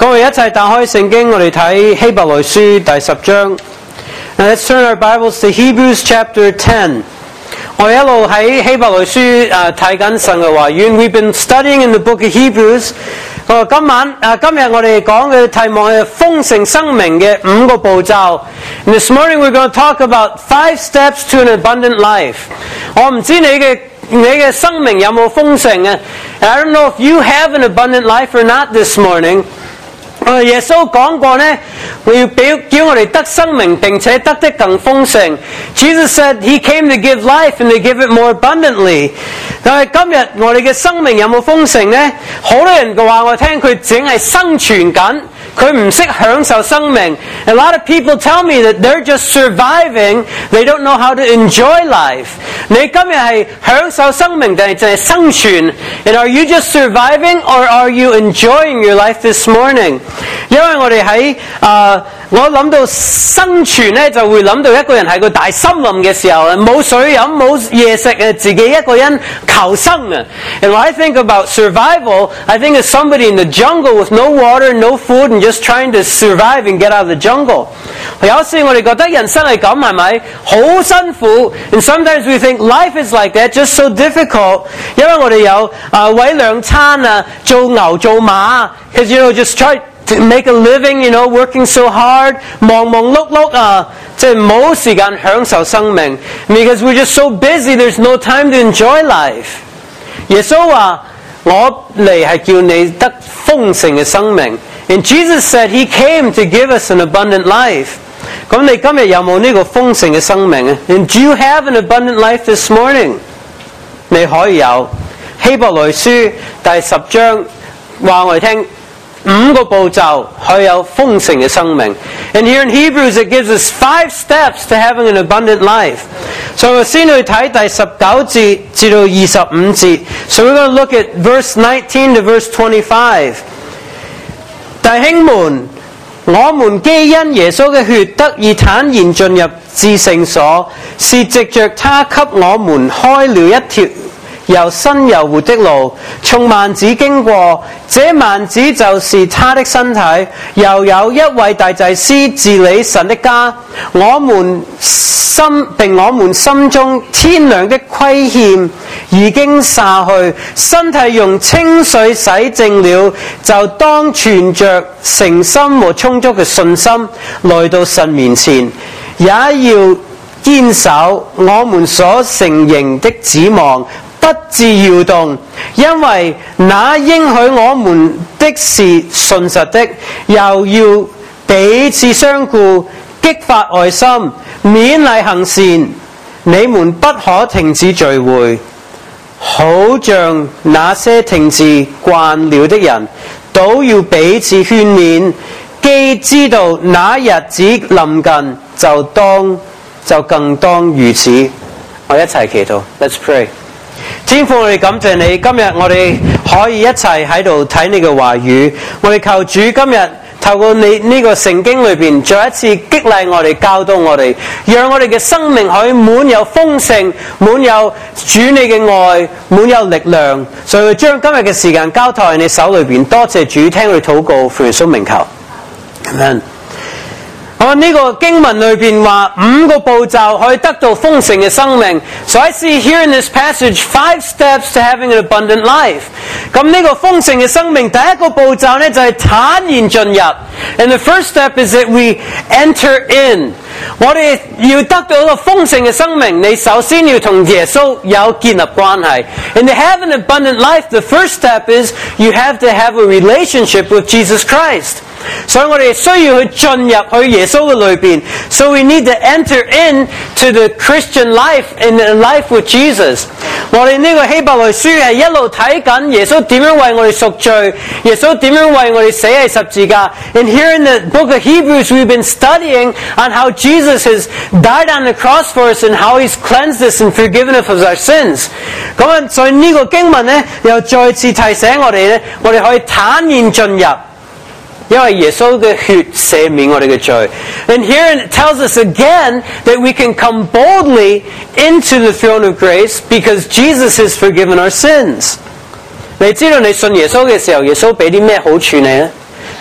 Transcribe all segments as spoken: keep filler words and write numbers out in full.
咁我哋一齊打開聖經，我哋睇希伯來書第十章。Now let's turn our Bibles to Hebrews chapter ten. 我哋一路喺希伯來書誒睇緊神嘅話語。We've been studying in the book of Hebrews. 咁今晚誒今日我哋講嘅題目係豐盛生命嘅五個步驟。And this morning we're going to talk about five steps to an abundant life. 我唔知你嘅你嘅生命有冇豐盛啊 ？I don't know if you have an abundant life or not this morning. 我耶穌講過呢，我要俾叫我哋得生命，並且得的更豐盛。Jesus said He came to give life and to give it more abundantly. 但係今日我哋嘅生命有冇豐盛呢？好多人嘅話我聽佢淨係生存緊，佢唔識享受生命。A lot of people tell me that they're just surviving. They don't know how to enjoy life. 你今日係享受生命定係淨係生存 ？And are you just surviving or are you enjoying your life this morning？因為我哋喺啊，我諗到生存咧，就會諗到一個人喺個大森林嘅時候，冇水飲，冇嘢食誒，自己一個人求生啊。And when I think about survival, I think of somebody in the jungle with no water, no food, and just trying to survive and get out of the jungle. 有時我哋覺得人生係咁，係咪？好辛苦 ，and sometimes we think life is like that, just so difficult. 因為我哋有啊餵兩餐啊，做牛做馬 ，because you know just try to make a living, you know, working so hard, 忙忙碌碌啊，即係冇時間享受生命 ，because we're just so busy, there's no time to enjoy life. 耶穌話：我嚟係叫你得豐盛嘅生命。And Jesus said He came to give us an abundant life. 咁你今日有冇呢個豐盛嘅生命啊 ？And do you have an abundant life this morning？ 你可以有。希伯來書第十章話我哋聽五個步驟可以有豐盛嘅生命。And here in Hebrews it gives us five steps to having an abundant life. 所以我先去睇第十九節至到二十五節。So we're going to look at verse nineteen to verse twenty-five. 弟兄們，我們既因耶穌嘅血得以坦然進入至聖所，是藉着他給我們開了一條又新又活的路，從幔子經過，這幔子就是他的身體。又有一位大祭司治理神的家，我們心並我們心中天良的虧欠已經灑去，身體用清水洗淨了，就當存着誠心和充足嘅信心來到神面前，也要堅守我們所承認的指望，不致搖動，因為那應許我們的是信實的。又要彼此相顧，激發愛心，勉勵行善。你們不可停止聚會，好像那些停止慣了的人，都要彼此勸勉。既知道那日子臨近，就當就更當如此。我一齊祈禱 ，Let's pray。天父，我哋感謝你，今日我哋可以一齊喺度睇你嘅話語。我哋求主今日透過你呢個聖經裏邊，再一次激勵我哋，教導我哋，讓我哋嘅生命可以滿有豐盛，滿有主你嘅愛，滿有力量。所以將今日嘅時間交託喺你手裏邊，多謝主，聽我哋禱告，奉耶穌名求。Amen。我呢個經文裏邊話五個步驟可以得到豐盛嘅生命。So I see here in this passage five steps to having an abundant life. 咁呢個豐盛嘅生命，第一個步驟呢就係坦然進入。And the first step is that we enter in. 我哋要得到一個豐盛嘅生命，你首先要同耶穌有建立關係。And to have an abundant life, the first step is you have to have a relationship with Jesus Christ. 所以我哋需要去進入去耶穌嘅裏邊。So we need to enter in to the Christian life and the life with Jesus. 我哋呢個希伯來書係一路睇緊耶穌點樣為我哋贖罪，耶穌點樣為我哋死喺十字架。And here in the book of Hebrews, we've been studying on how Jesus has died on the cross for us and how He's cleansed us and forgiven us of our sins. 咁啊，所以呢個經文咧，又再次提醒我哋咧，我哋可以坦然進入。因為耶穌嘅血赦免我哋嘅罪。And here it tells us again that we can come boldly into the throne of grace because Jesus has forgiven our sins. 你知道你信耶穌嘅時候，耶穌俾啲咩好處你咧？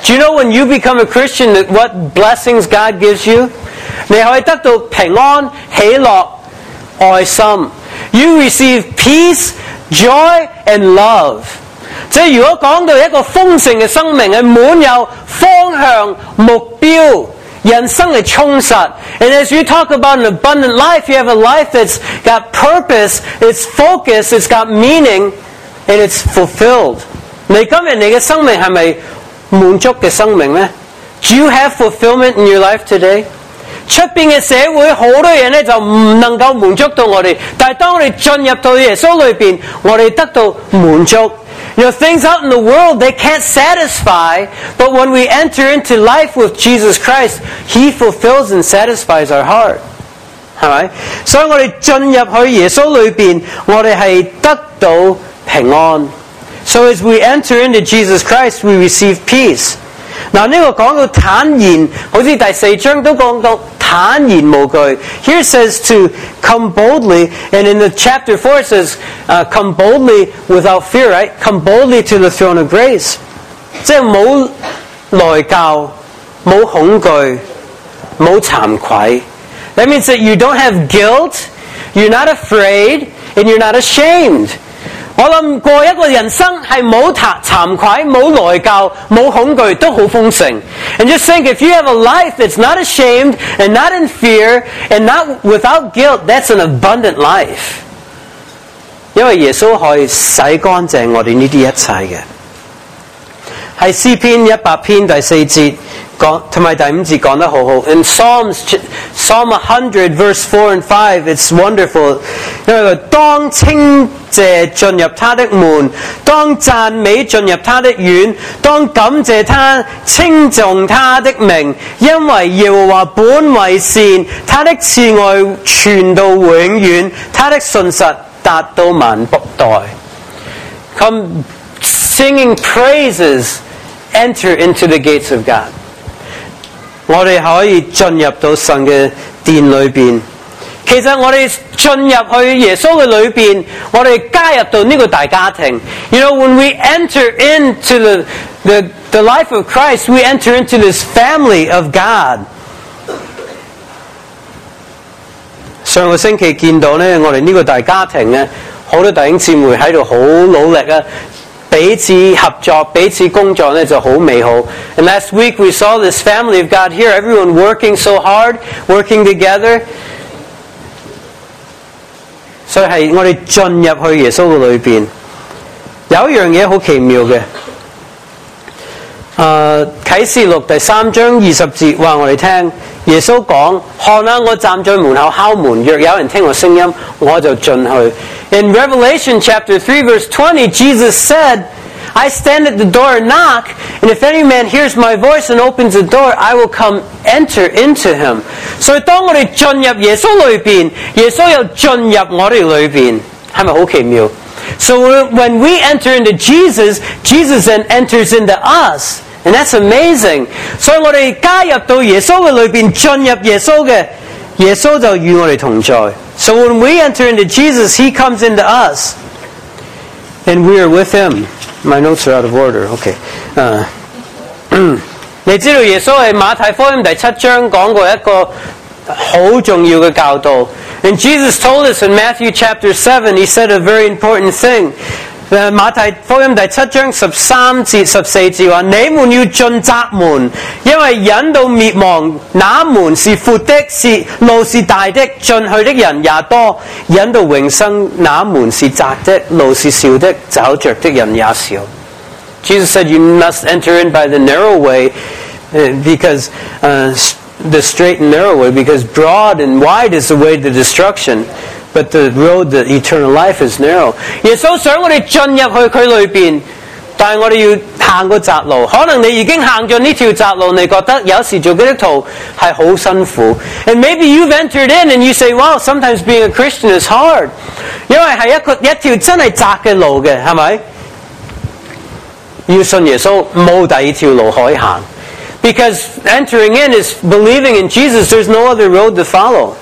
Do you know when you become a Christian that what blessings God gives you? 你可以得到平安、喜樂、愛心。You receive peace, joy, and love. 即係如果講到一個豐盛嘅生命，係滿有方向、目標。人生係充實。And as you talk about an abundant life, you have a life that's got purpose, it's focused, it's got meaning, and it's fulfilled. 你今日你嘅生命係咪滿足嘅生命呢？ Do you have fulfillment in your life today? 出邊嘅社會好多嘢咧就唔能夠滿足到我哋，但係當我哋進入到耶穌裏邊，我哋得到滿足。You know, things out in the world, they can't satisfy, but when we enter into life with Jesus Christ, He fulfills and satisfies our heart. 係咪？所以我哋進入去耶穌裏邊，我哋係得到平安。So as we enter into Jesus Christ, we receive peace. 嗱，呢個講到坦然，好似第四章都講到坦然無懼。Here it says to come boldly, and in the chapter four it says, uh, come boldly without fear, right? Come boldly to the throne of grace. 即係冇內疚，冇恐懼，冇慚愧。That means that you don't have guilt, you're not afraid, and you're not ashamed. 我諗過一個人生係冇慚愧、冇內疚、冇恐懼，都好豐盛。And just think, if you have a life that's not ashamed and not in fear and not without guilt, that's an abundant life. 因為耶穌可以洗乾淨我哋呢啲一切嘅。喺詩篇一百篇第四節講，同埋第五節講得好好。In Psalms, Psalm one hundred, verse four and five, it's wonderful. 因為當稱謝進入他的門，當讚美進入他的院，當感謝他，稱頌他的名，因為耶和華本為善，他的慈愛傳到永遠，他的信實達到萬代。Come singing praises, enter into the gates of God. 我哋可以進入到神嘅殿裏邊。其實我哋進入去耶穌嘅裏邊，我哋加入到呢個大家庭。You know, when we enter into the, the, the life of Christ, we enter into this family of God. 上個星期見到呢，我哋呢個大家庭呢，好多弟兄姊妹喺度好努力啊！彼此合作，彼此工作呢就好美好。And last week we saw this family of God here, everyone working so hard, working together. 所以係我哋進入去耶穌嘅裏邊，有一樣嘢好奇妙嘅。誒啟示錄第三章二十節話我哋聽，耶穌講：看啊，我站在門口敲門，若有人聽我聲音，我就進去。In Revelation chapter three verse twenty, Jesus said, I stand at the door and knock, and if any man hears my voice and opens the door, I will come enter into him. 所以當我哋進入耶穌裏邊，耶穌又進入我哋裏邊，係咪好奇妙？ So when we enter into Jesus, Jesus then enters into us. And that's amazing. 所以我哋加入到耶穌嘅裏邊，進入耶穌嘅，耶穌就與我哋同在。So when we enter into Jesus, He comes into us. And we are with Him. My notes are out of order. Okay. Uh, 你知道耶穌喺馬太福音第七章講過一個好重要嘅教導。And Jesus told us in Matthew chapter seven, He said a very important thing. 馬太福音第七章十三節十四節話：你們要進窄門，因為引到滅亡，那門是闊的，是路是大的，進去的人也多；引到永生，那門是窄的，路是小的，找着的人也少。Jesus said, "You must enter in by the narrow way, because uh, the straight and narrow way, because broad and wide is the way to destruction." But the road to eternal life is narrow. 耶穌想我哋進入去佢裏邊，但係我哋要行個窄路。可能你已經行咗呢條窄路，你覺得有時做基督徒係好辛苦。And maybe you've entered in and you say, "Wow, sometimes being a Christian is hard." 因為係一個一條真係窄嘅路嘅，係咪？要信耶穌，冇第二條路可以行。Because entering in is believing in Jesus. There's no other road to follow.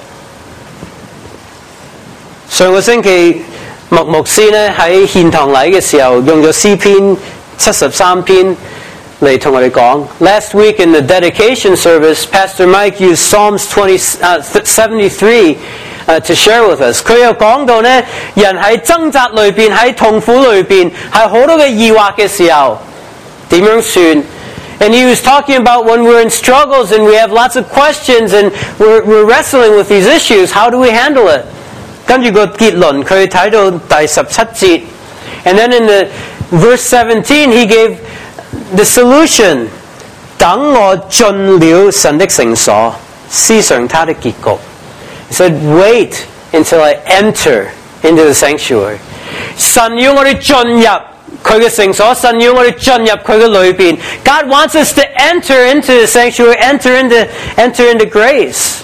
上個星期麥牧師咧喺獻堂禮嘅時候用咗詩篇七十三篇嚟同我哋講。Last week in the dedication service, Pastor Mike used Psalms twenty, uh, seventy-three uh, to share with us. 佢又講到呢，人喺掙扎裏邊，喺痛苦裏邊，係好多嘅疑惑嘅時候，點樣算？And he was talking about when we're in struggles and we have lots of questions and we're, we're wrestling with these issues, how do we handle it? 跟住個結論，佢睇到第十七節。And then in the verse seventeen, he gave the solution. 等我進了神的聖所，思想他的結局。He said, wait until I enter into the sanctuary. 神要我哋進入佢嘅聖所，神要我哋進入佢嘅裏邊。God wants us to enter into the sanctuary, enter into, enter into grace.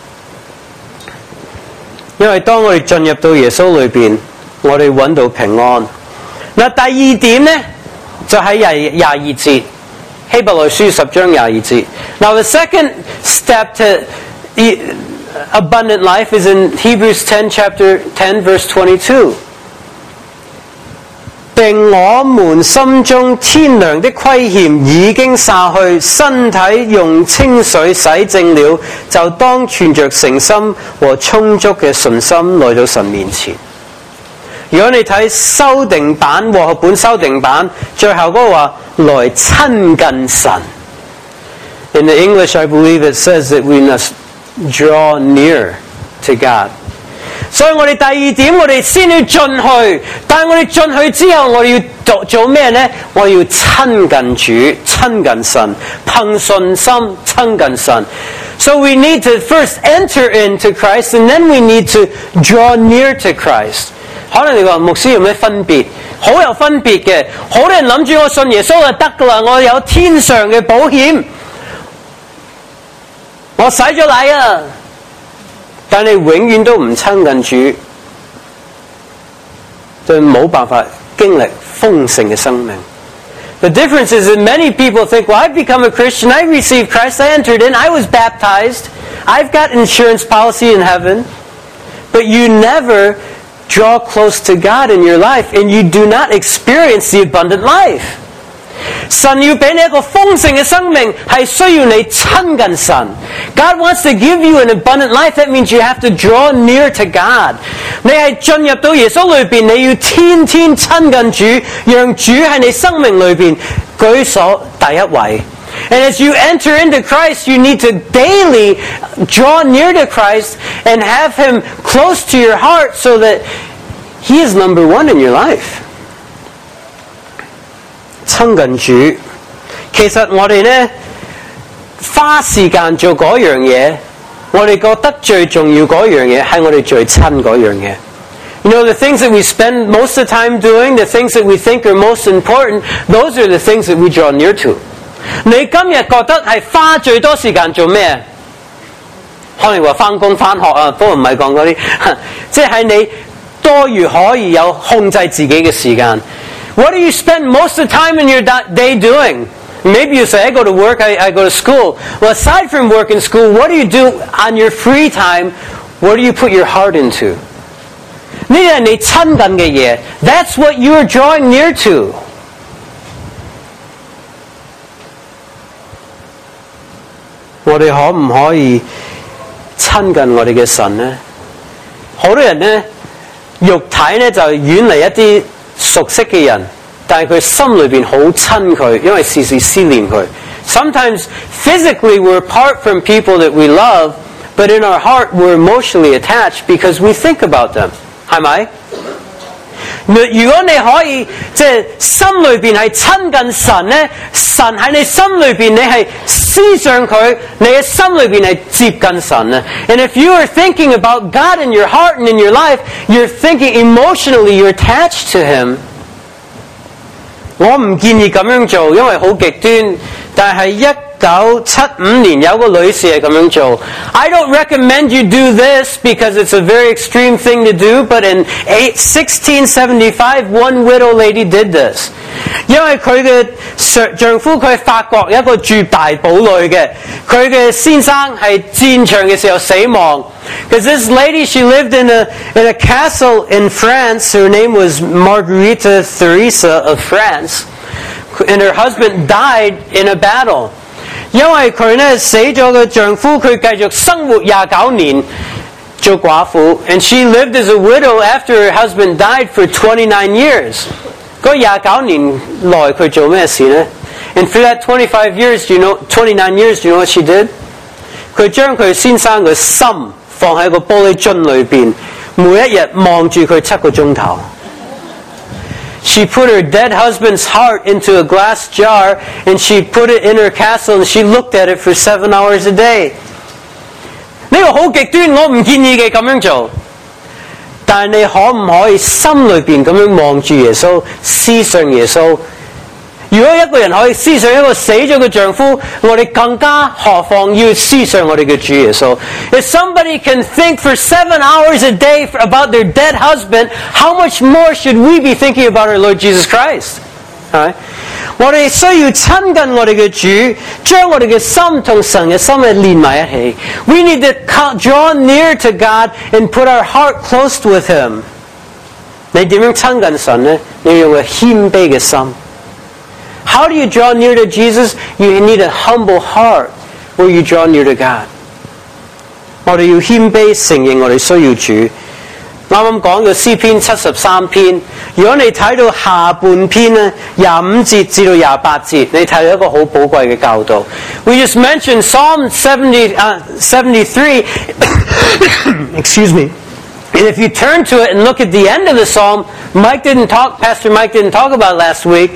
因為當我哋進入到耶穌裏邊，我哋揾到平安。嗱，第二點呢，就喺廿廿二節，希伯來書十章廿二節。Now the second step to abundant life is in Hebrews ten, chapter ten, verse twenty-two. 並我們心中天良的虧欠已經灑去，身體用清水洗淨了，就當存着誠心和充足嘅信心來到神面前。如果你睇修訂版和合本修訂版，最後嗰個話來親近神。In the English, I believe it says that we must draw near to God. 所以我哋第二點，我哋先要進去，但係我哋進去之後，我哋要做做咩呢？我哋要親近主，親近神，憑信心親近神。So we need to first enter into Christ, and then we need to draw near to Christ. 可能你話牧師有咩分別？好有分別嘅。好多人諗住我信耶穌就得㗎啦，我有天上嘅保險，我洗咗禮啊！但你永遠都唔親近主，就冇辦法經歷豐盛嘅生命。The difference is that many people think, well, I've become a Christian, I received Christ, I entered in, I was baptized, I've got insurance policy in heaven, but you never draw close to God in your life, and you do not experience the abundant life. 神要俾你一個豐盛嘅生命，係需要你親近神。God wants to give you an abundant life. That means you have to draw near to God. 你係進入到耶穌裏邊，你要天天親近主，讓主喺你生命裏邊居所第一位。And as you enter into Christ, you need to daily draw near to Christ and have Him close to your heart so that He is number one in your life. 親近主，其實我哋呢花時間做嗰樣嘢，我哋覺得最重要嗰樣嘢係我哋最親嗰樣嘢。You know, the things that we spend most of the time doing, the things that we think are most important, those are the things that we draw near to. 你今日覺得係花最多時間做咩？可能話返工返學啊，不過唔係講嗰啲，即係你多餘可以有控制自己嘅時間。What do you spend most of the time in your day doing? Maybe you say, I go to work, I, I go to school. Well, aside from work and school, what do you do on your free time? What do you put your heart into? 呢啲係你親近嘅嘢。That's what you are drawing near to. 我哋可唔可以親近我哋嘅神呢？好多人呢，肉體呢就遠離一啲熟悉嘅人，但係佢心裏邊好親佢，因為時時思念佢。Sometimes physically we're apart from people that we love, but in our heart we're emotionally attached because we think about them. 係咪？如果你可以即係心裏邊係親近神呢，神喺你心裏邊，你係思想佢，你嘅心裏邊係接近神啊。And if you are thinking about God in your heart and in your life, you're thinking emotionally, you're attached to Him. 我唔建議咁樣做，因為好極端。但係一九七五年有個女士係咁樣做。I don't recommend you do this because it's a very extreme thing to do, but in sixteen seventy-five, one widow lady did this. 因為佢嘅丈夫佢係法國一個駐大堡壘嘅，佢嘅先生係戰場嘅時候死亡。Because this lady, she lived in a in a castle in France. Her name was Margarita Theresa of France. and her husband died in a battle. 因為佢呢死咗嘅丈夫，佢繼續生活廿九年做寡婦 and she lived as a widow after her husband died for twenty-nine years. 嗰廿九年內佢做咩事呢？ And for that twenty-five years, you know, twenty-nine years, you know what she did? 佢將佢先生嘅心放喺個玻璃樽裏邊，每一日望住佢七個鐘頭。She put her dead husband's heart into a glass jar and she put it in her castle and she looked at it for seven hours a day. 呢個好極端，我唔建議嘅咁樣做。但係你可唔可以心裏邊咁樣望住耶穌，思想耶穌？如果一個人可以思想一個死咗嘅丈夫，我哋更加何況要思想我哋嘅主耶穌。If somebody can think for seven hours a day about their dead husband, how much more should we be thinking about our Lord Jesus Christ? Right? 我哋需要親近我哋嘅主，將我哋嘅心同神嘅心係連埋一起。We need to draw near to God and put our heart close with Him. 你點樣親近神呢？你要用個謙卑嘅心。How do you draw near to Jesus? You need a humble heart where you draw near to God. 我哋要謙卑承認我哋需要主。啱啱講到詩篇七十三篇，如果你睇到下半篇咧，廿五節至到廿八節，你睇到一個好寶貴嘅教導。We just mentioned Psalm seventy, uh, seventy-three. Excuse me. And if you turn to it and look at the end of the psalm, Mike didn't talk, Pastor Mike didn't talk about it last week,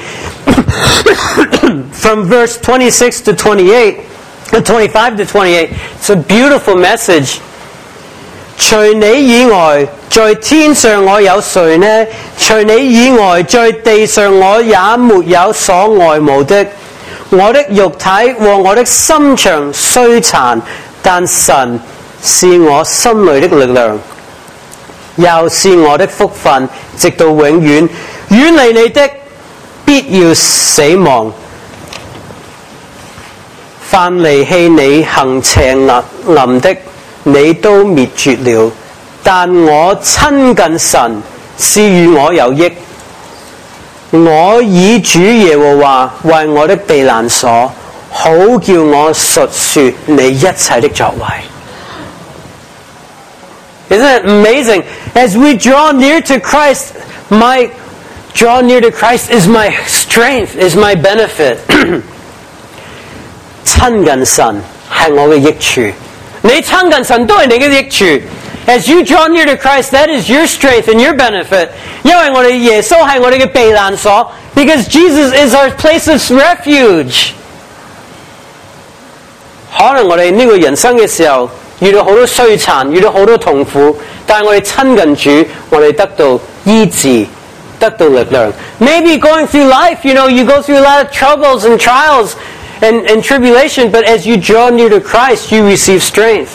from verse twenty-six to twenty-eight, twenty-five to twenty-eight, it's a beautiful message. 除你以外，在天上我有誰呢？除你以外，在地上我也沒有所愛慕的。我的肉體和我的心腸雖殘，但神是我心裏的力量，又是我的福分，直到永遠。遠離你的，必要死亡。凡離棄你行邪淫的，你都滅絕了。但我親近神，是與我有益。我以主耶和華為我的避難所，好叫我述說你一切的作為。Isn't it amazing? As we draw near to Christ, my draw near to Christ is my strength, is my benefit. 親近神係我嘅益處。你親近神都係你嘅益處。As you draw near to Christ, that is your strength and your benefit. 因為我哋耶穌係我哋嘅避難所 because Jesus is our place of refuge. 可能我哋呢個人生嘅時候遇到好多衰殘，遇到好多痛苦，但係我哋親近主，我哋得到醫治，得到力量。Maybe going through life, you know, you go through a lot of troubles and trials and, and tribulation, but as you draw near to Christ, you receive strength.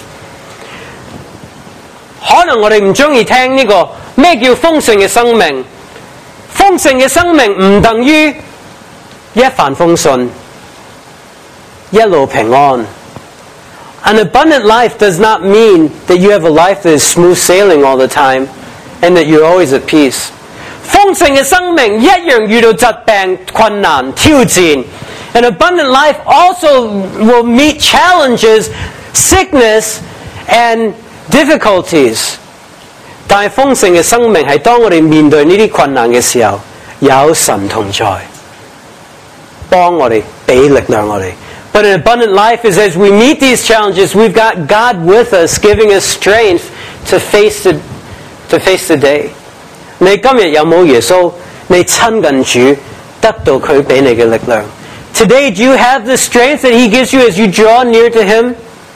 可能我哋唔中意聽呢個咩叫豐盛嘅生命。豐盛嘅生命唔等於一帆風順，一路平安。An abundant life does not mean that you have a life that is smooth sailing all the time and that you're always at peace. 豐盛嘅生命一樣遇到疾病、困難、挑戰。An abundant life also will meet challenges, sickness, and difficulties. 但係豐盛嘅生命係當我哋面對呢啲困難嘅時候，有神同在，幫我哋，俾力量我哋。But an abundant life is as we meet these challenges, we've got God with us, giving us strength to face the, to face the day. 你今日有冇耶穌？你親近主，得到佢俾你嘅力量。Today, do you have the strength that He gives you as you draw near to Him?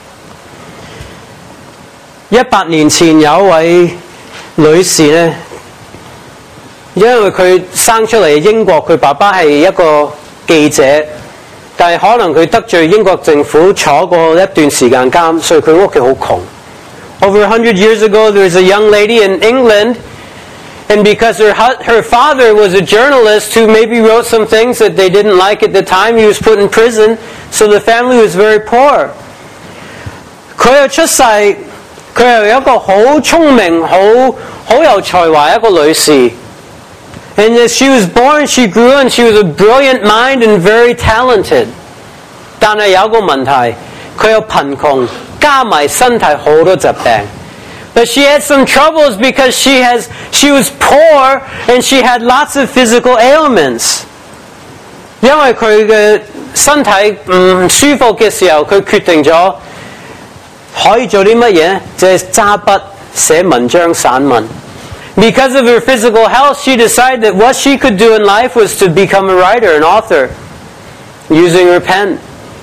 一百年前有一位女士呢，因為佢生出嚟英國，佢爸爸係一個記者，但係可能佢得罪英國政府，坐過一段時間監，所以佢屋企好窮。Over a hundred years ago, there was a young lady in England, and because her her father was a journalist who maybe wrote some things that they didn't like at the time, he was put in prison, so the family was very poor. 佢又出世。佢係一個好聰明、好好有才華一個女士， And as she was born, she grew and she was a brilliant mind and very talented. 但係有個問題，佢有貧窮，加埋身體好多疾病。But she had some troubles because she has she was poor and she had lots of physical ailments. 因為佢嘅身體唔舒服嘅時候，佢決定咗可以做啲乜嘢？就係揸筆寫文章散文。Because of her physical health, she decided that what she could do in life was to become a writer, an author, using her pen.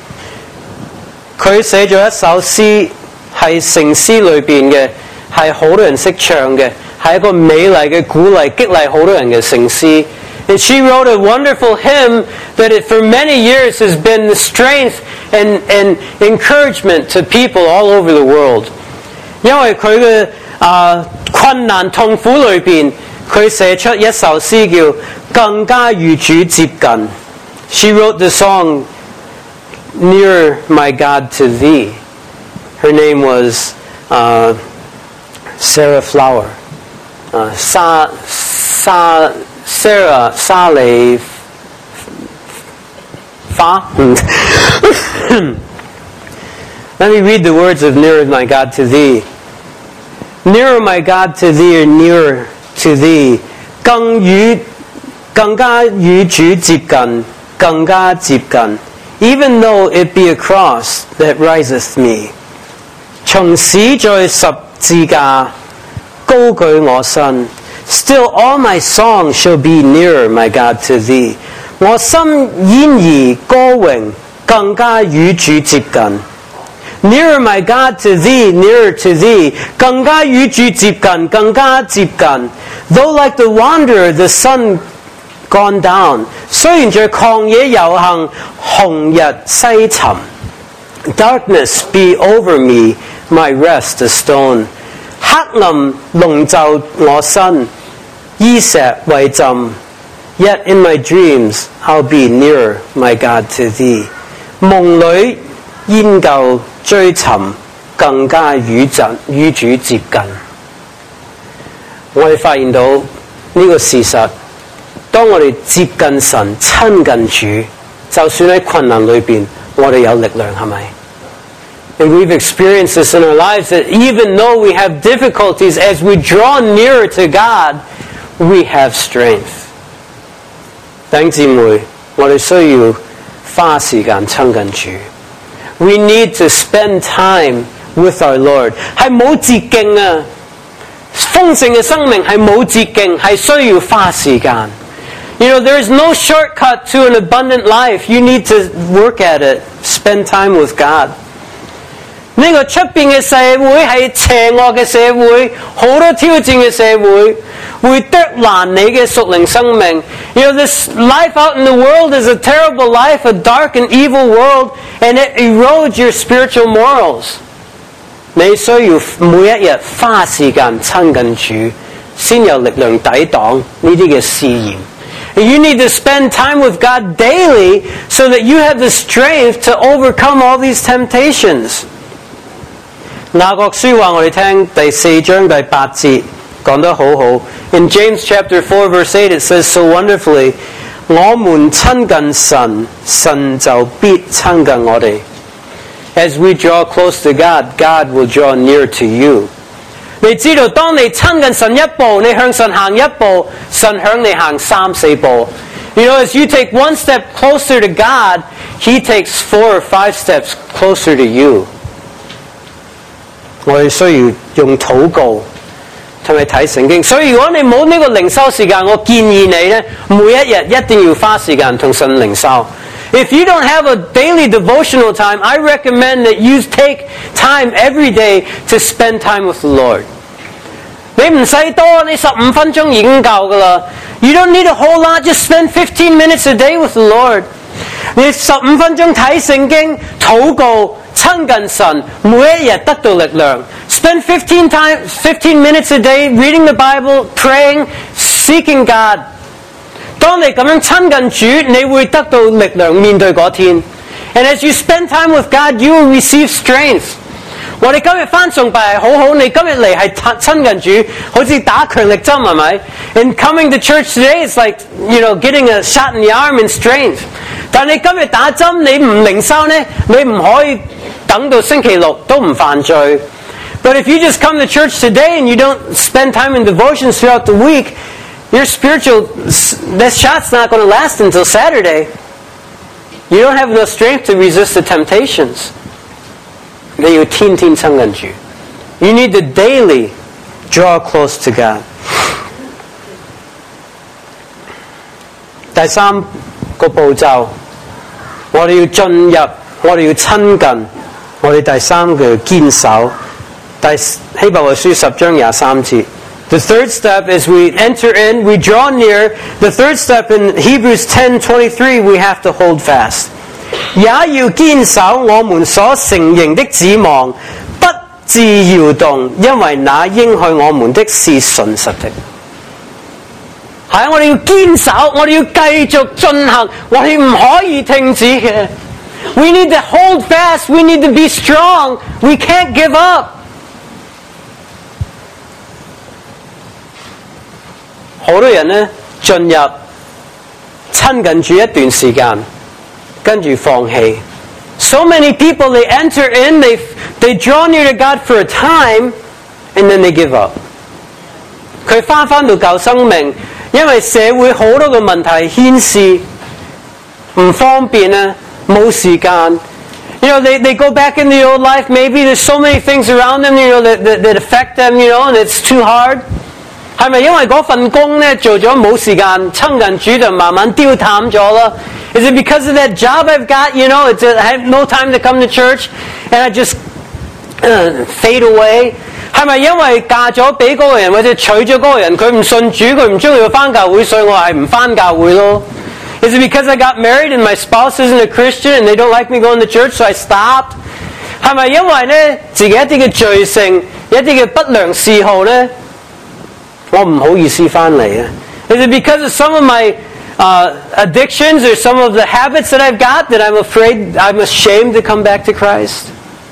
佢寫咗一首詩，係聖詩裏邊嘅，係好多人識唱嘅，係一個美麗嘅鼓勵，激勵好多人嘅聖詩。And she wrote a wonderful hymn that it, for many years has been the strength and, and encouragement to people all over the world. 因為佢嘅啊困難痛苦裏邊，佢寫出一首詩叫更加與主接近。She wrote the song Nearer My God to Thee. Her name was uh, Sarah Flower. Uh, Sa, Sa, Sarah, Saleh Fa. Let me read the words of Nearer My God to Thee. Nearer my God to Thee, or nearer to Thee, 更與更加與主接近，更加接近。Even though it be a cross that riseth me， 從死在十字架高舉我身 ，Still all my songs shall be nearer my God to Thee。我心焉而歌榮，更加與主接近。Nearer my God to Thee, nearer to Thee, 更加與主接近，更加接近。Though like the wanderer, the sun gone down， 雖然在曠野遊行，紅日西沉。Darkness be over me, my rest a stone， 黑暗籠罩我身，衣石為浸。Yet in my dreams, I'll be nearer my God to Thee。夢裏依舊追尋，更加與與主接近。我哋發現到呢個事實，當我哋接近神、親近主，就算喺困難裏邊，我哋有力量，係咪？ And we've experienced this in our lives, that even though we have difficulties, as we draw nearer to God, we have strength. 弟兄姊妹，我哋需要花時間親近主。We need to spend time with our Lord。 係冇捷徑啊！豐盛嘅生命係冇捷徑，係需要花時間。You know, there is no shortcut to an abundant life. You need to work at it. Spend time with God。 呢個出邊嘅社會係邪惡嘅社會，好多挑戰嘅社會，會啄爛你嘅屬靈生命。You know, this life out in the world is a terrible life, a dark and evil world, and it erodes your spiritual morals. 你需要每一日花時間親近主，先有力量抵擋呢啲嘅試驗。You need to spend time with God daily so that you have the strength to overcome all these temptations。雅各書話我哋聽第四章第八節講得好好。In James chapter four verse eight it says so wonderfully， 我們親近神，神就必親近我哋。As we draw close to God, God will draw near to you。 你知道當你親近神一步，你向神行一步，神向你行三四步。You know, as you take one step closer to God, He takes four or five steps closer to you。我哋需要用禱告同埋睇聖經，所以如果你冇呢個靈修時間，我建議你咧，每一日一定要花時間同神靈修。If you don't have a daily devotional time, I recommend that you take time every day to spend time with the Lord。 你唔使多，你十五分鐘已經夠噶啦。You don't need a whole lot, just spend fifteen minutes a day with the Lord。 你十五分鐘睇聖經、禱告、親近神，每一日得到力量。Spend fifteen time, fifteen minutes a day reading the Bible, praying, seeking God。 當你咁樣親近主，你會得到力量面對嗰天。And as you spend time with God, you will receive strength。 我哋今日返崇拜係好好，你今日嚟係親近主，好似打強力針係咪？ And coming to church today is like, you know, getting a shot in the arm in strength. 但你今日打針，你唔靈修呢，你唔可以等到星期六都唔犯罪。But if you just come to church today and you don't spend time in devotions throughout the week, your spiritual, that shot's not going to last until Saturday. You don't have enough strength to resist the temptations. 你要天天親近主。You need to daily draw close to God. 第三個步驟，我哋要進入，我哋要親近，我哋第三個堅守。第希伯來書十章廿三節。The third step is we enter in, we draw near. The third step in Hebrews ten twenty-three, we have to hold fast. 也要堅守我們所承認的指望，不致搖動，因為那應許我們的是信實的。係啊，我哋要堅守，我哋要繼續進行，我哋唔可以停止嘅。We need to hold fast. We need to be strong. We can't give up. 好多人呢進入親近主一段時間，跟住放棄。So many people, they enter in, they they draw near to God for a time, and then they give up. 佢翻翻到舊生命，因為社會好多嘅問題牽涉，唔方便啊，冇時間。You know, they they go back in the old life. Maybe there's so many things around them, you know, that that, that affect them, you know, and it's too hard. 係咪因為嗰份工咧做咗冇時間親近主就慢慢丟淡咗啦 ？Is it because of that job I've got? You know, it's a, I have no time to come to church, and I just uh, fade away. 係咪因為嫁咗俾嗰個人或者娶咗嗰個人，佢唔信主，佢唔中意返教會，所以我係唔返教會咯 ？Is it because I got married and my spouse isn't a Christian and they don't like me going to church, so I stopped? 係咪因為咧自己一啲嘅罪性、一啲嘅不良嗜好咧？我唔好意思返嚟啊 Is it because of some of my uh, addictions or some of the habits that I've got that I'm afraid, I'm ashamed to come back to Christ?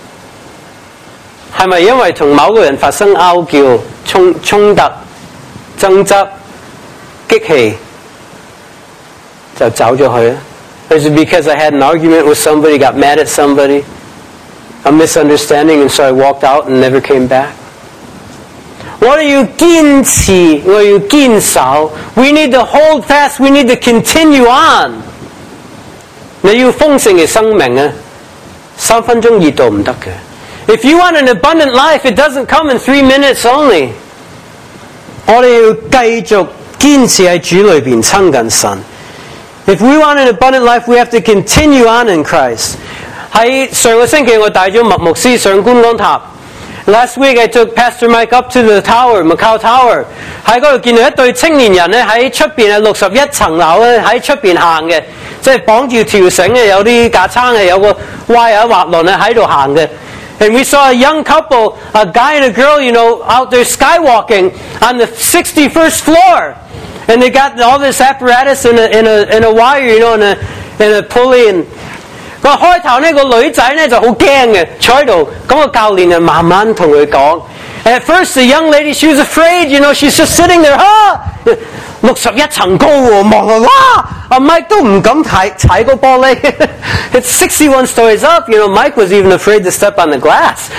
係咪因為同某個人發生拗撬、衝衝突、爭執、激氣就走咗去啊 Is it because I had an argument with somebody, got mad at somebody, a misunderstanding, and so I walked out and never came back? 我哋要堅持，我哋要堅守。We need to hold fast. We need to continue on. 你要豐盛嘅生命啊，三分鐘熱度唔得嘅。If you want an abundant life, it doesn't come in three minutes only. 我哋要繼續堅持喺主裏邊親近神。If we want an abundant life, we have to continue on in Christ. 喺上個星期我帶咗麥牧師上觀光塔。Last week I took Pastor Mike up to the tower, Macau Tower. 喺嗰度見到一對青年人咧喺出邊係六十一層樓咧喺出邊行嘅，即係綁住條繩嘅，有啲架撐嘅，有個 wire 滑輪咧喺度行嘅。And we saw a young couple, a guy and a girl, you know, out there skywalking on the sixty-first floor. And they got all this apparatus in a, in a, in a wire, you know, in a, in a pulley. And 個開頭呢個女仔呢就好驚嘅，坐喺度，咁個教練就慢慢同佢講。At first, the young lady, she was afraid, you know, she's just sitting there, 啊，六十一層高喎，望啊，哇！阿 Mike 都唔敢踩踩個玻璃。It's sixty-one stories up, you know, Mike was even afraid to step on the glass.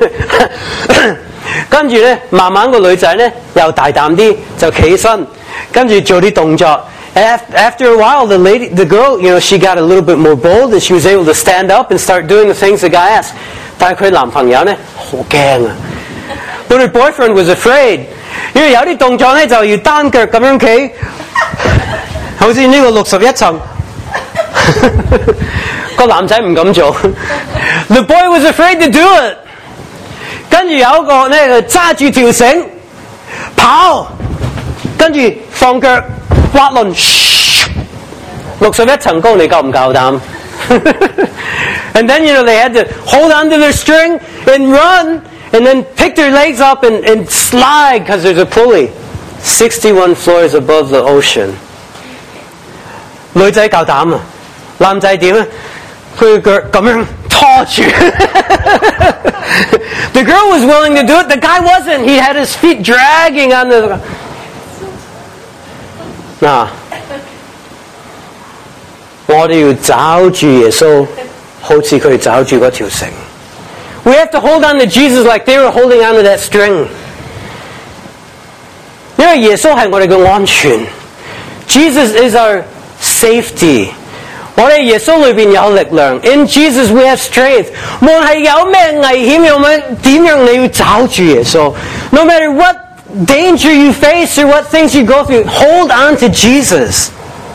跟住呢，慢慢個女仔呢又大膽啲，就企起身，跟住做啲動作。After a while, the lady, the girl, you know, she got a little bit more bold and she was able to stand up and start doing the things the guy asked. 但係佢男朋友呢，好驚啊！ But her boyfriend was afraid. 因為有啲動作呢就要單腳咁樣企，好似呢個六十一層。個男仔唔敢做。The boy was afraid to do it. 跟住有一個呢，佢揸住條繩跑，跟住放腳。滑輪，六十一層高，你夠唔夠膽？ And then, you know, they had to hold onto their string and run, and then pick their legs up and, and slide because there's a pulley, sixty-one floors above the ocean. 女仔夠膽啊，男仔點啊？佢腳咁樣拖住。The girl was willing to do it. The guy wasn't. He had his feet dragging on the. 嗱，我哋要找住耶穌，好似佢找住嗰條繩。We have to hold on to Jesus like they were holding on to that string. 因為耶穌係我哋嘅安全。Jesus is our safety. 我哋耶穌裏邊有力量。In Jesus we have strength. 無論係有咩危險，有咩點樣，你要找住耶穌。No matter what danger you face or what things you go through, hold on to Jesus.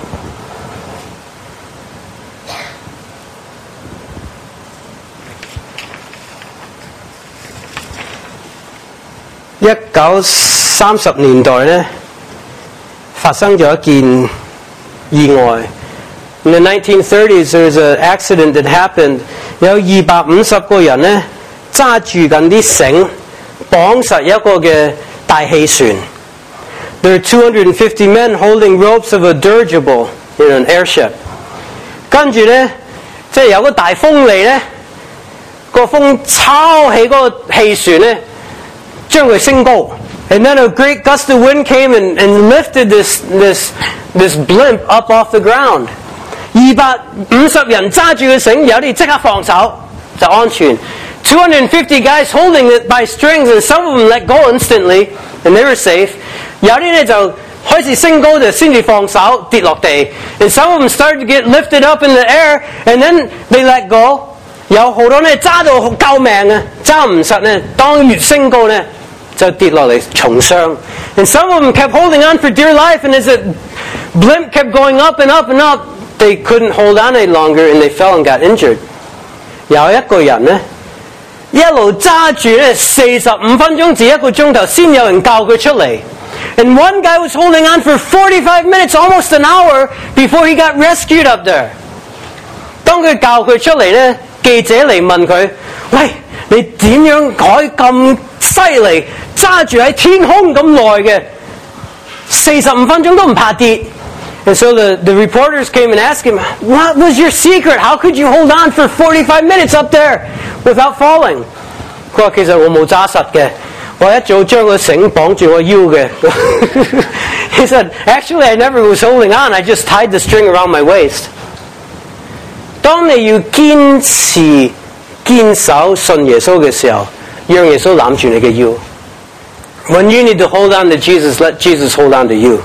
一九三十年代呢，發生咗一件意外。In the nineteen thirties, there was an accident that happened. 有二百五十個人呢，揸住緊啲繩，綁實一個嘅大氣船。There are two hundred fifty men holding ropes of a dirigible in an airship. 跟住呢，即係有個大風嚟呢，個風抄起嗰個氣船呢，將佢升高。And then a great gust of wind came and, and lifted this, this, this blimp up off the ground. 二百五十人揸住個繩，有啲即刻放手就安全。two hundred fifty guys holding it by strings, and some of them let go instantly, and they were safe. 有啲咧就開始升高就先至放手跌落地。And some of them started to get lifted up in the air, and then they let go. 有好多咧揸到救命啊，揸唔實咧，當越升高咧就跌落嚟重傷。And some of them kept holding on for dear life, and as the blimp kept going up and up and up, they couldn't hold on any longer, and they fell and got injured. 有一個人咧，一路揸住咧四十五分鐘至一個鐘頭，先有人救佢出嚟。And one guy was holding on for forty-five minutes, almost an hour, before he got rescued up there. 當佢救佢出嚟咧，記者嚟問佢：喂，你點樣可以咁犀利，揸住喺天空咁耐嘅，四十五分鐘都唔怕跌？ And so the, the reporters came and asked him, what was your secret? How could you hold on for forty-five minutes up there without falling? 佢話其實我冇揸實嘅，我一早將個繩綁住我腰嘅。He said, actually I never was holding on, I just tied the string around my waist. 當你要堅持堅守信耶穌嘅時候，讓耶穌攬住你嘅腰。When you need to hold on to Jesus, let Jesus hold on to you.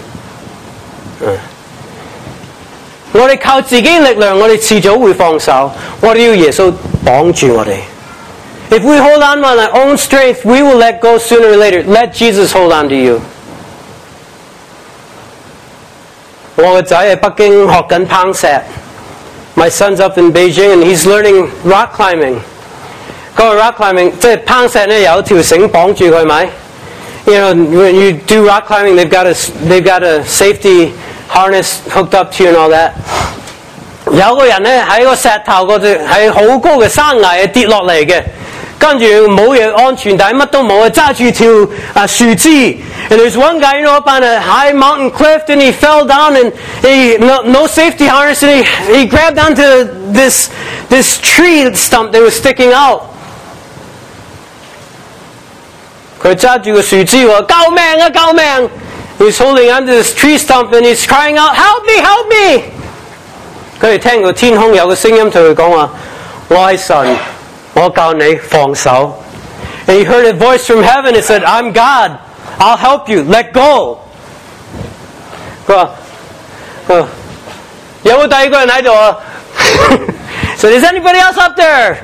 我哋靠自己力量，我哋遲早會放手。我哋要耶穌綁住我哋。If we hold on on our own strength, we will let go sooner or later. Let Jesus hold on to you. 我個仔喺北京學緊攀石。My son's up in Beijing and he's learning rock climbing. 嗰個 rock climbing 即係攀石咧，有條繩綁住佢咪 ？You know, when you do rock climbing, they've got a they've got a safety harness hooked up to you and all that. 有個人咧喺個石頭嗰度喺好高嘅山崖跌落嚟嘅，跟住冇嘢安全帶，乜都冇啊，揸住條啊樹枝。And there's one guy, you know, up on a high mountain cliff, and he fell down, and he no, no safety harness, and he he grabbed onto this this tree stump that was sticking out. 佢揸住個樹枝喎，救命啊！救命！ He's holding onto this tree stump and he's crying out, "Help me! Help me!" 佢哋聽到天空有個聲音同佢講話：我係神，我教你放手。And he heard a voice from heaven and said, "I'm God. I'll help you. Let go." 佢話：佢話有冇第二個人喺度啊？ So is anybody else up there?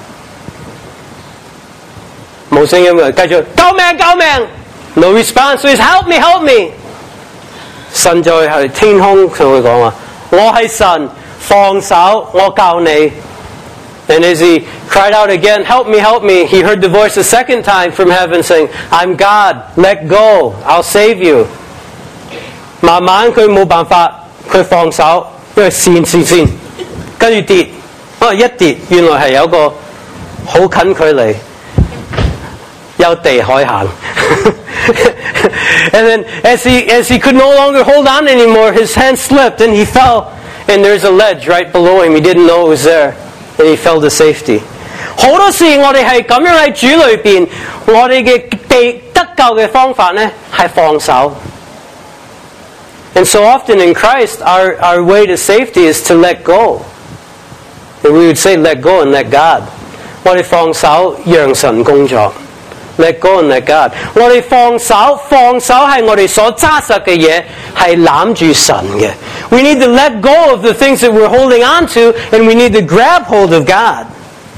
冇聲音嘅，繼續救命！救命！ No response. So he's help me, help me. 神就係天空同佢講話：我係神，放手，我教你。And as he cried out again, help me, help me, he heard the voice a second time from heaven saying, I'm God, let go, I'll save you. 慢慢佢冇辦法，佢放手，因為線線線，跟住跌，啊一跌，原來係有個好近距離。有地可以行。And then as he as he could no longer hold on anymore, his hand slipped and he fell. And there's a ledge right below him. He didn't know it was there. And he fell to safety. 好多時我哋係咁樣喺主裏邊，我哋嘅被得救嘅方法咧係放手。 And so often in Christ, our, our way to safety is to let go. And we would say let go and let God. 我哋放手讓神工作。Let go and let God. 我哋放手，放手係我哋所揸實嘅嘢，係攬住神嘅。We need to let go of the things that we're holding on to, and we need to grab hold of God.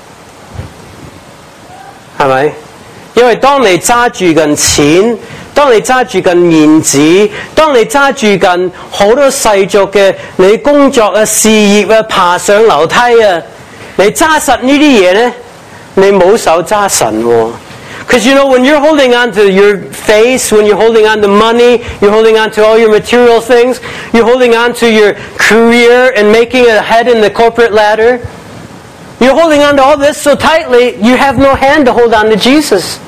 係咪？因為當你揸住緊錢，當你揸住緊面子，當你揸住緊好多世俗嘅你工作啊、事業啊、爬上樓梯啊，你揸實呢啲嘢呢，你冇手揸神喎。Because you know, when you're holding on to your face, when you're holding on to money, you're holding on to all your material things, you're holding on to your career and making it ahead in the corporate ladder, you're holding on to all this so tightly, you have no hand to hold on to Jesus.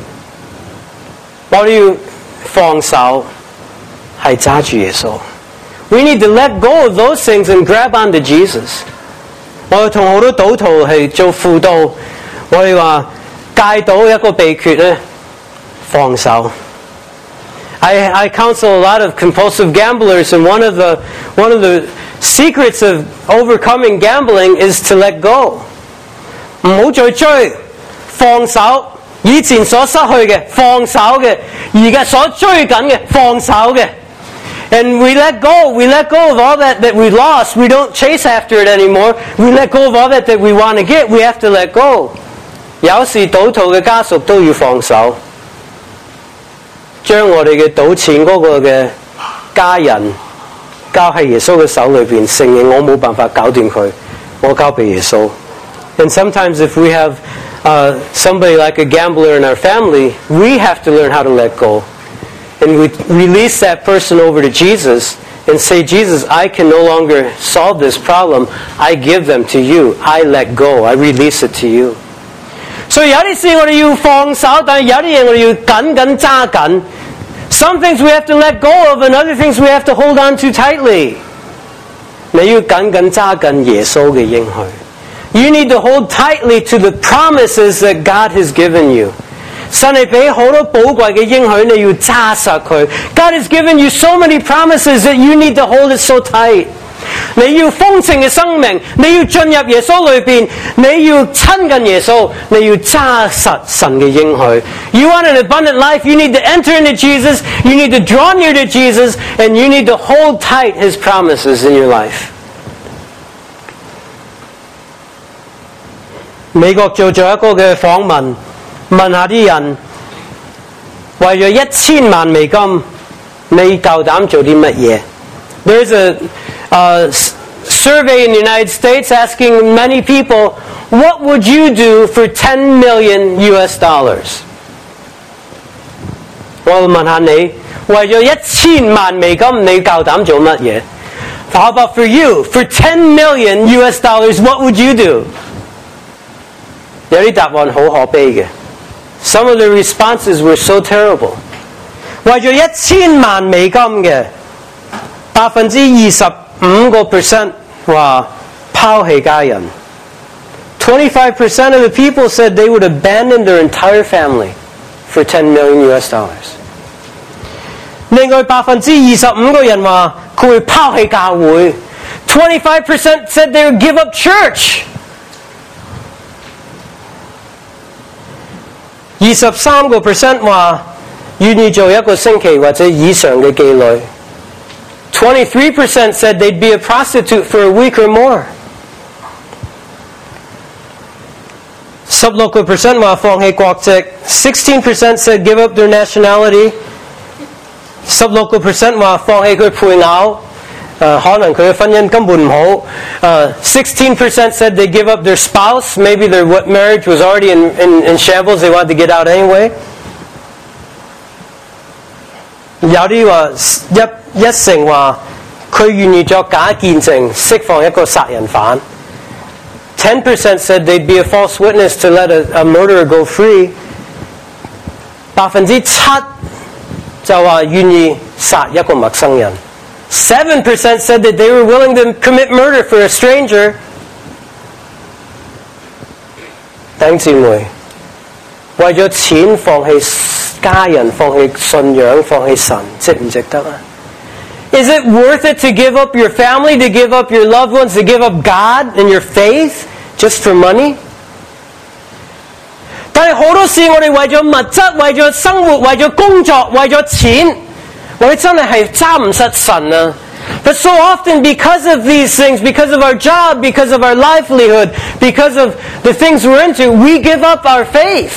我哋要放手，係揸住耶穌。We need to let go of those things and grab onto Jesus. 我哋同好多賭徒係做輔導，我哋話戒賭一個秘訣咧，放手。I, I counsel a lot of compulsive gamblers, and one of the one of the secrets of overcoming gambling is to let go. 唔好再追，放手。以前所失去嘅，放手嘅；而家所追緊嘅，放手嘅。And we let go. We let go of all that that we lost. We don't chase after it anymore. We let go of all that that we want to get. We have to let go. 有時賭徒嘅家屬都要放手，將我哋嘅賭錢嗰個嘅家人交喺耶穌嘅手裏邊，承認我冇辦法搞掂佢，我交俾耶穌。And sometimes if we have uh, somebody like a gambler in our family, we have to learn how to let go. And we release that person over to Jesus and say, Jesus, I can no longer solve this problem. I give them to you. I let go. I release it to you. 所以有啲事我哋要放手，但係有啲嘢我哋要緊緊揸緊。Some things we have to let go of, and other things we have to hold on to tightly. 你要緊緊揸緊耶穌嘅應許。You need to hold tightly to the promises that God has given you. 神係俾好多寶貴嘅應許，你要揸實佢。God has given you so many promises that you need to hold it so tight. 你要豐盛嘅生命，你要進入耶穌裏邊，你要親近耶穌，你要揸實神嘅應許。You want an abundant life, you need to enter into Jesus, you need to draw near to Jesus, and you need to hold tight His promises in your life. 美國做咗一個嘅訪問，問下啲人，為咗一千萬美金，你夠膽做啲乜嘢？ There's a uh, survey in the United States asking many people, what would you do for ten million U S dollars? 我問下你，為咗一千萬美金，你夠膽做乜嘢？ How about for you? For ten million U S dollars, what would you do? 有啲答案好可悲嘅。Some of the responses were so terrible. 為咗一千萬美金嘅，百分之二十五個 percent 話拋棄家人。Twenty-five percent of the people said they would abandon their entire family for ten million U S dollars. 另外百分之二十五個人話佢會拋棄教會。Twenty-five percent said they would give up church. 二十三個 percent 話願意做一個星期或者以上嘅妓女。Twenty-three percent said they'd be a prostitute for a week or more. 十六個 percent 話放棄國籍。Sixteen percent said give up their nationality. 十六個 percent 話放棄佢配偶。Uh, 可能佢嘅婚姻根本唔好。Uh, sixteen percent said they give up their spouse. Maybe their marriage was already in, in, in shambles. They wanted to get out anyway. 有啲話一一成話佢願意作假見證，釋放一個殺人犯。Ten percent said they'd be a false witness to let a, a murderer go free. 百分之七就話願意殺一個陌生人。Seven percent said that they were willing to commit murder for a stranger. 弟兄姊妹，為咗錢放棄家人、放棄信仰、放棄神，值唔值得啊？ Is it worth it to give up your family, to give up your loved ones, to give up God and your faith just for money? 但係好多時我哋為咗物質、為咗生活、為咗工作、為咗錢，我哋真係係揸唔實神啊！ But so often because of these things, because of our job, because of our livelihood, because of the things we're into, we give up our faith.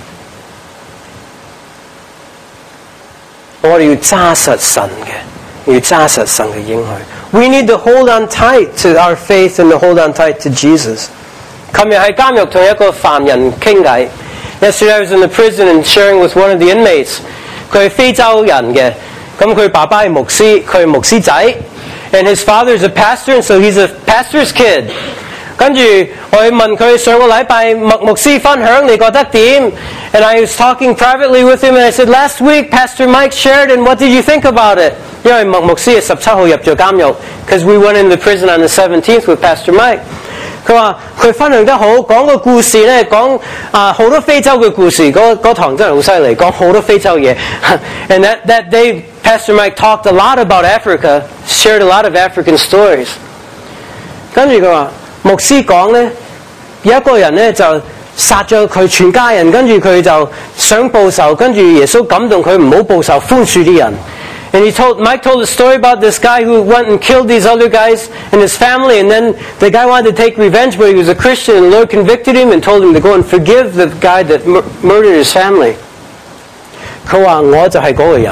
我哋要揸實神嘅，要揸實神嘅應許。We need to hold on tight to our faith and to hold on tight to Jesus. 琴日喺監獄同一個犯人傾偈。Yesterday I was in the prison and sharing with one of the inmates. 佢係非洲人嘅，咁佢爸爸係牧師，佢係牧師仔。And his father is a pastor, and so he's a pastor's kid. 跟住我問佢上個禮拜牧牧師分享你覺得點 ？And I was talking privately with him, and I said, last week Pastor Mike shared, and what did you think about it? 因為牧牧師係十七號入咗監獄 ，because we went into prison on the seventeenth with Pastor Mike. 佢話佢分享得好，講個故事咧，講啊好多非洲嘅故事，嗰嗰堂真係好犀利，講好多非洲嘢。And that that day, Pastor Mike talked a lot about Africa, shared a lot of African stories. 跟住佢話牧師講咧，有一個人咧就殺咗佢全家人，跟住佢就想報仇，跟住耶穌感動佢唔好報仇，寬恕啲人。And he told Mike told a story about this guy who went and killed these other guys and his family, and then the guy wanted to take revenge, but he was a Christian, and the Lord convicted him and told him to go and forgive the guy that mur- murdered his family. 佢話我就係嗰個人。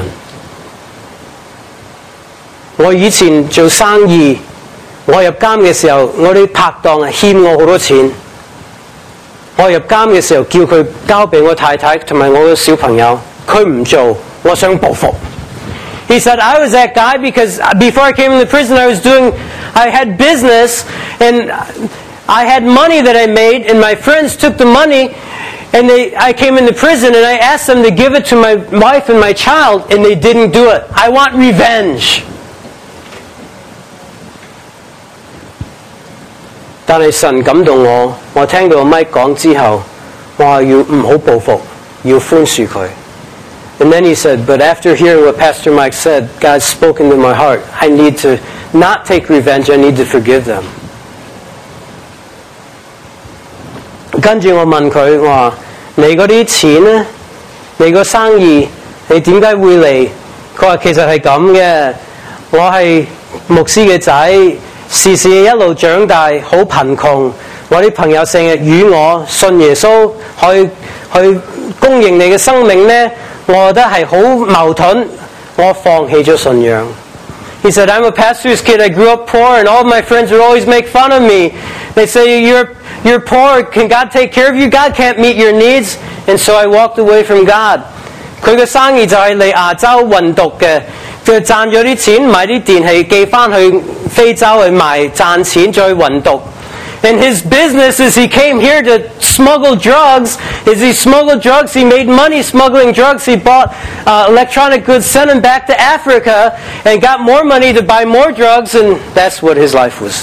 我以前做生意，我入監嘅時候，我啲拍檔啊欠我好多錢。我入監嘅時候叫佢交俾我太太同埋我嘅小朋友，佢唔做，我想報復。He said, I was that guy because before I came into prison, I was doing, I had business and I had money that I made, and my friends took the money and they, I came into prison and I asked them to give it to my wife and my child, and they didn't do it. I want revenge. 但係神感動我，我聽到 Mike 講之後，我話要唔好報復，要寬恕佢。And then he said, but after hearing what Pastor Mike said, God's spoken to my heart. I need to not take revenge. I need to forgive them. 跟住我問佢，我話你嗰啲錢呢？你個生意，你點解會嚟？佢話其實係咁嘅，我係牧師嘅仔，時時一路長大，好貧窮。我啲朋友成日與我信耶穌，去去供應你嘅生命呢。我覺得係好矛盾，我放棄咗信仰。He said, I'm a pastor's kid. I grew up poor, and all of my friends would always make fun of me. They say, you're, you're poor. Can God take care of you? God can't meet your needs. And so I walked away from God. 佢嘅生意就係嚟亞洲運毒嘅，佢賺咗啲錢買啲電器寄翻去非洲去賣，賺錢再去運毒。And his business is he came here to smuggle drugs. As he smuggled drugs, he made money smuggling drugs. He bought uh, electronic goods, sent them back to Africa, and got more money to buy more drugs, and that's what his life was.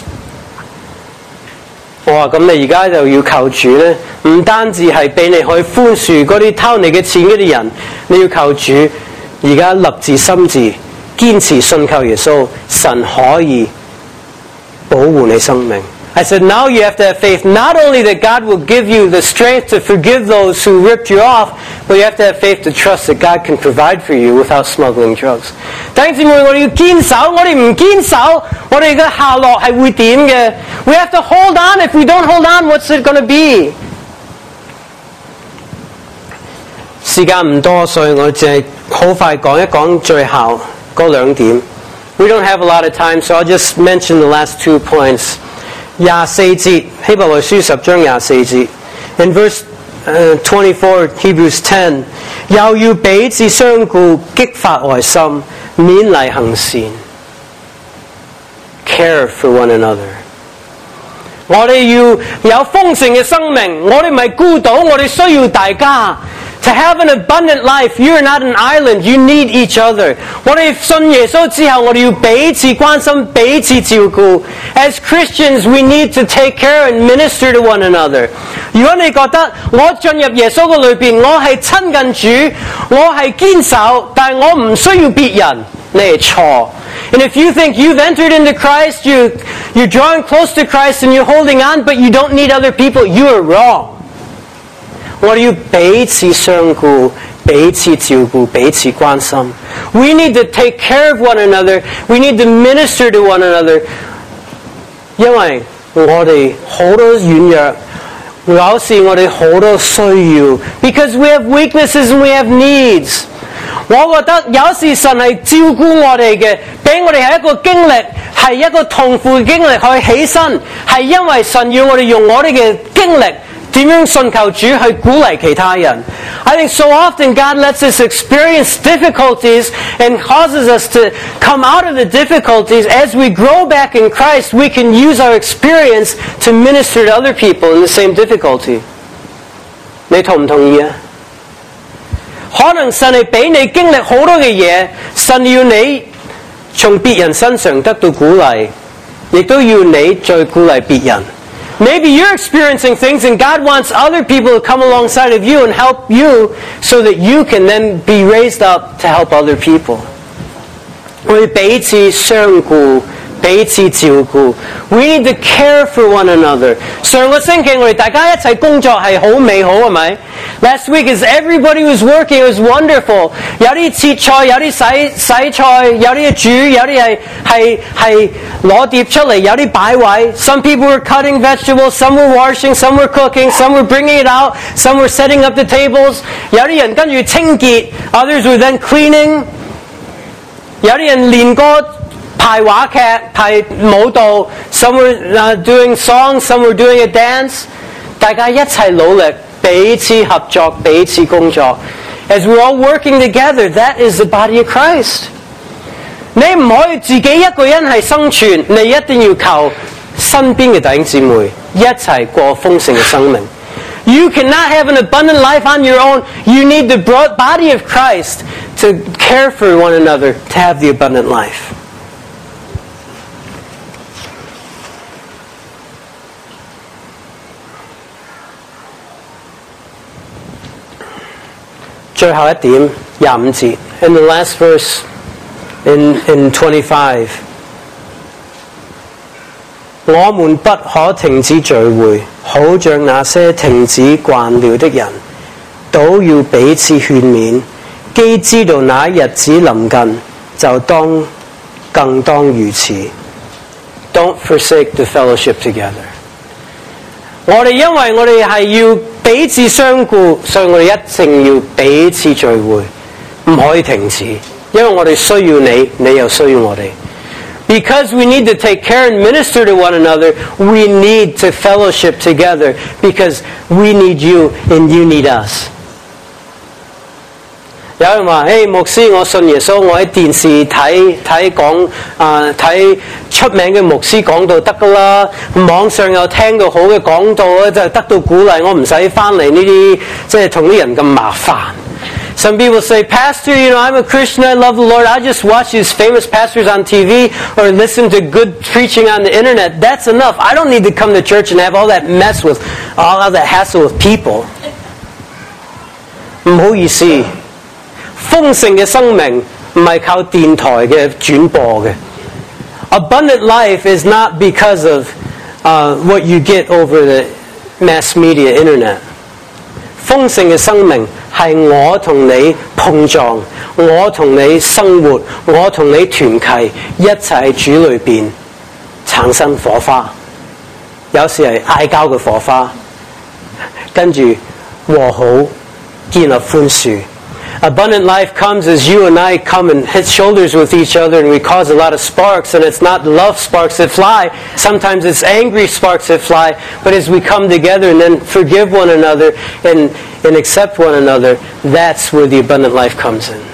我話咁你而家就要求主咧，唔單止係俾你去寬恕嗰啲偷你嘅錢嗰啲人，你要求主而家立志心志，堅持信靠耶穌，神可以保護你生命。I said, now you have to have faith, not only that God will give you the strength to forgive those who ripped you off, but you have to have faith to trust that God can provide for you without smuggling drugs. 弟兄姊妹，我哋要堅守，我哋唔堅守，我哋嘅下落係會點嘅？ We have to hold on. If we don't hold on, what's it going to be? 時間唔多，所以我淨係好快講一講最後嗰兩點。We don't have a lot of time, so I'll just mention the last two points. 廿四節希伯來書十章廿四節 In verse、uh, twenty-four, Hebrews ten 又要彼此相顧，激發愛心，勉勵行善 Care for one another 我哋要有豐盛嘅生命，我哋唔係孤島，我哋需要大家。To have an abundant life, you are not an island. You need each other. 我哋信耶穌之後，我哋要彼此關心，彼此照顧。As Christians, we need to take care and minister to one another. 如果你覺得我進入耶穌嘅裏邊，我係親近主，我係堅守，但係我唔需要別人，你係錯。 And if you think you've entered into Christ, you, you're drawing close to Christ and you're holding on, but you don't need other people, you are wrong. 我哋要彼此相顧，彼此照顧，彼此關心。We need to take care of one another. We need to minister to one another. 因為我哋好多軟弱，有時我哋好多需要。Because we have weaknesses and we have needs. 我覺得有時神係照顧我哋嘅，俾我哋係一個經歷，係一個痛苦嘅經歷去起身，係因為神要我哋用我哋嘅經歷。點樣信求主去鼓勵其他人 I think so often God lets us experience difficulties and causes us to come out of the difficulties. As we grow back in Christ, we can use our experience to minister to other people in the same difficulty. 你同唔同意啊？可能神係俾你經歷好多嘅嘢，神要你從別人身上得到鼓勵，亦都要你再鼓勵別人。Maybe you're experiencing things and God wants other people to come alongside of you and help you so that you can then be raised up to help other people. 我哋彼此相顧，彼此照顧。We need to care for one another. 上個星期我哋大家一齊工作係好美好，係咪？ Last week as everybody was working, it was wonderful. 有啲切菜，有啲洗洗菜，有啲煮，有啲係係係攞碟出嚟，有啲擺位。Some people were cutting vegetables, some were washing, some were cooking, some were bringing it out, some were setting up the tables. 有啲人跟住清潔 others were then cleaning. 有啲人練歌。排話劇、排舞蹈 some were uh, doing songs, some were doing a dance. 大家一齊努力，彼此合作，彼此工作。As we're all working together, that is the body of Christ. 你唔可以自己一個人係生存，你一定要靠身邊嘅弟兄姊妹一齊過豐盛嘅生命。You cannot have an abundant life on your own. You need the body of Christ to care for one another to have the abundant life. 最後一點廿五節 in the last verse in, in twenty-five 我們不可停止聚會好像那些停止慣了的人都要彼此勸勉既知道那日子臨近就當更當如此 Don't forsake the fellowship together 我哋因為我哋係要彼此相顧，所以我哋一定要彼此聚會，唔可以停止，因為我哋需要你，你又需要我哋。Because we need to take care and minister to one another, we need to fellowship together because we need you and you need us. 有人話：，誒牧師，我信耶穌，我喺電視睇睇講啊睇出名嘅牧師講道得噶啦，網上又聽到好嘅講道咧，就得到鼓勵，我唔使翻嚟呢啲即係同啲人咁麻煩。Some people say, Pastor, you know, I'm a Christian, I love the Lord, I just watch these famous pastors on T V or listen to good preaching on the internet. That's enough. I don't need to come to church and have all that mess with, all that hassle with people. 唔好意思。豐盛嘅生命唔係靠電台嘅轉播嘅。Abundant life is not because of uh, what you get over the mass media internet. 豐盛嘅生命係我同你碰撞，我同你生活，我同你團契，一齊喺主裏邊產生火花。有時係嗌交嘅火花，跟住和好，建立寬恕。Abundant life comes as you and I come and hit shoulders with each other and we cause a lot of sparks, and it's not love sparks that fly. Sometimes it's angry sparks that fly. But as we come together and then forgive one another and, and accept one another, that's where the abundant life comes in.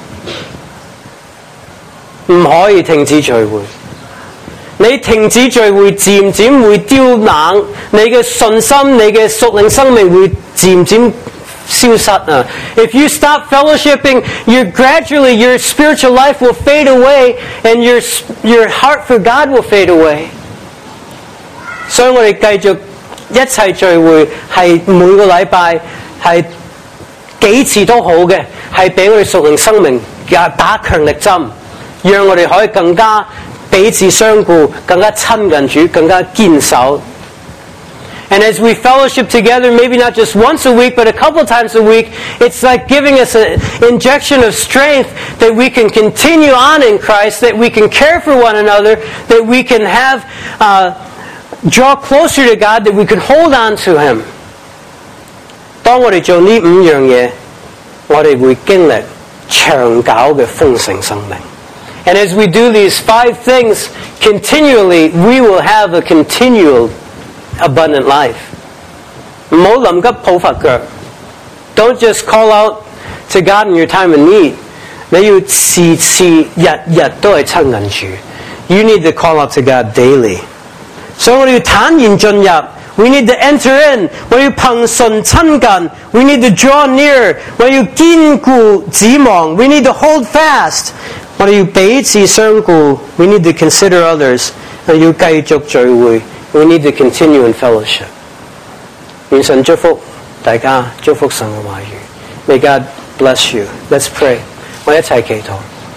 唔可以停止聚會。你停止聚會，漸漸會丟冷，你嘅信心，你嘅屬靈生命會漸漸消失啊 If you stop fellowshipping, you gradually your spiritual life will fade away, and your your heart for God will fade away. 所以我哋繼續一齊聚會，係每個禮拜係幾次都好嘅，係俾我哋屬靈生命打強力針， 讓我哋可以更加彼此相顧，更加親近主，更加堅守。And as we fellowship together, maybe not just once a week, but a couple times a week, it's like giving us an injection of strength that we can continue on in Christ, that we can care for one another, that we can have, uh, draw closer to God, that we can hold on to Him. 當我哋做呢五樣嘢，我哋會經歷長久嘅豐盛生命。And as we do these five things continually, we will have a continual abundant life. 唔好臨急抱佛腳。Don't just call out to God in your time of need. 你要時時日日都係親近主。You need to call out to God daily. 所以我哋要坦然進入。We need to enter in. 我哋要憑信親近。We need to draw near. 我哋要堅固指望。We need to hold fast. 我哋要彼此相顧。We need to consider others. 我哋要繼續聚會。We need to continue in fellowship. 願神祝福大家，祝福神嘅話語。May God bless you. Let's pray. 我哋一齊祈禱。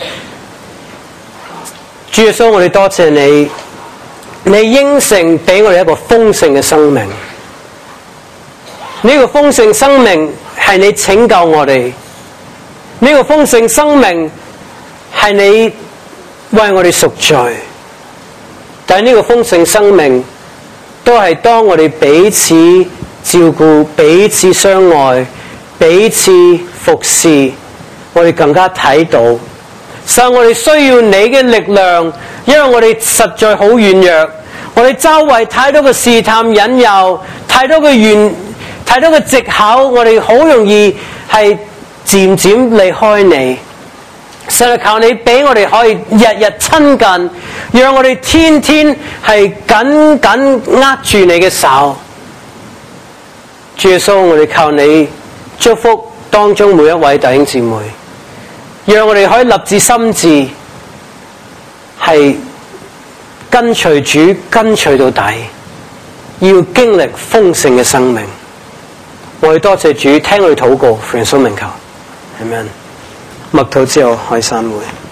主耶穌，我哋多謝你，你應承俾我哋一個豐盛嘅生命。呢個豐盛生命係你拯救我哋。呢個豐盛生命係你為我哋贖罪。但係呢個豐盛生命都係當我哋彼此照顧、彼此相愛、彼此服侍，我哋更加睇到，所以我哋需要你嘅力量，因為我哋實在好軟弱，我哋周圍太多嘅試探引誘，太多嘅原，太多嘅藉口，我哋好容易係漸漸離開你。神啊，求你俾我哋可以日日親近，讓我哋天天係緊緊握住你嘅手。主耶穌，我哋求你祝福當中每一位弟兄姊妹，讓我哋可以立志心志，係跟隨主，跟隨到底，要經歷豐盛嘅生命。我哋多謝主，聽我哋禱告，奉耶穌名求，阿們。默禱之後開散會。